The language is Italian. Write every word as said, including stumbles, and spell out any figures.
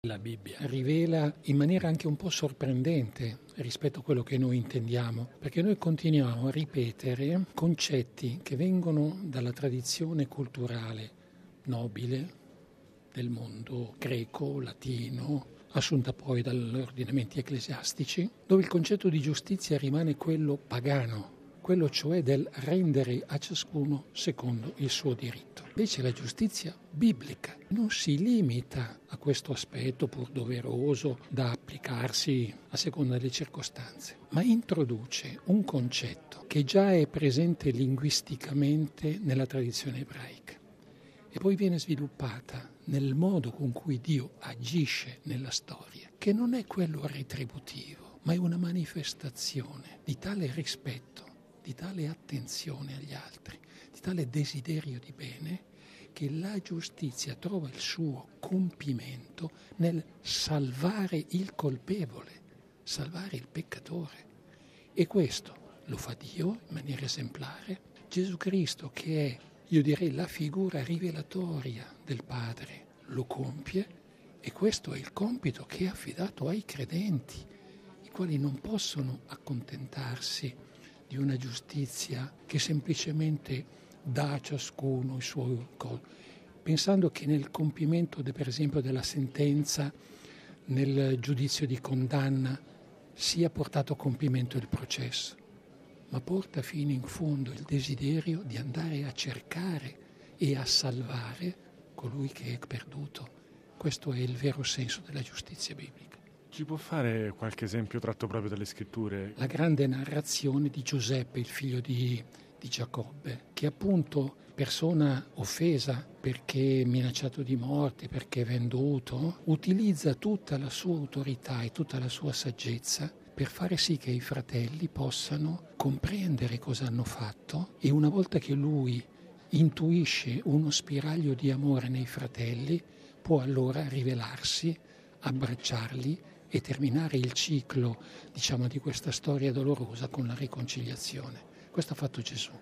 La Bibbia rivela in maniera anche un po' sorprendente rispetto a quello che noi intendiamo, perché noi continuiamo a ripetere concetti che vengono dalla tradizione culturale nobile del mondo greco, latino, assunta poi dagli ordinamenti ecclesiastici, dove il concetto di giustizia rimane quello pagano, quello cioè del rendere a ciascuno secondo il suo diritto. Invece la giustizia biblica non si limita a questo aspetto pur doveroso da applicarsi a seconda delle circostanze, ma introduce un concetto che già è presente linguisticamente nella tradizione ebraica e poi viene sviluppata nel modo con cui Dio agisce nella storia, che non è quello retributivo, ma è una manifestazione di tale rispetto, di tale attenzione agli altri, di tale desiderio di bene, che la giustizia trova il suo compimento nel salvare il colpevole, salvare il peccatore. E questo lo fa Dio in maniera esemplare. Gesù Cristo, che è, io direi, la figura rivelatoria del Padre, lo compie, e questo è il compito che è affidato ai credenti, i quali non possono accontentarsi di una giustizia che semplicemente dà a ciascuno il suo col, pensando che nel compimento, de, per esempio, della sentenza, nel giudizio di condanna, sia portato a compimento il processo, ma porta fino in fondo il desiderio di andare a cercare e a salvare colui che è perduto. Questo è il vero senso della giustizia biblica. Ci può fare qualche esempio tratto proprio dalle scritture? La grande narrazione di Giuseppe, il figlio di, di Giacobbe, che appunto persona offesa perché minacciato di morte, perché venduto, utilizza tutta la sua autorità e tutta la sua saggezza per fare sì che i fratelli possano comprendere cosa hanno fatto, e una volta che lui intuisce uno spiraglio di amore nei fratelli, può allora rivelarsi, abbracciarli e terminare il ciclo, diciamo, di questa storia dolorosa con la riconciliazione. Questo ha fatto Gesù.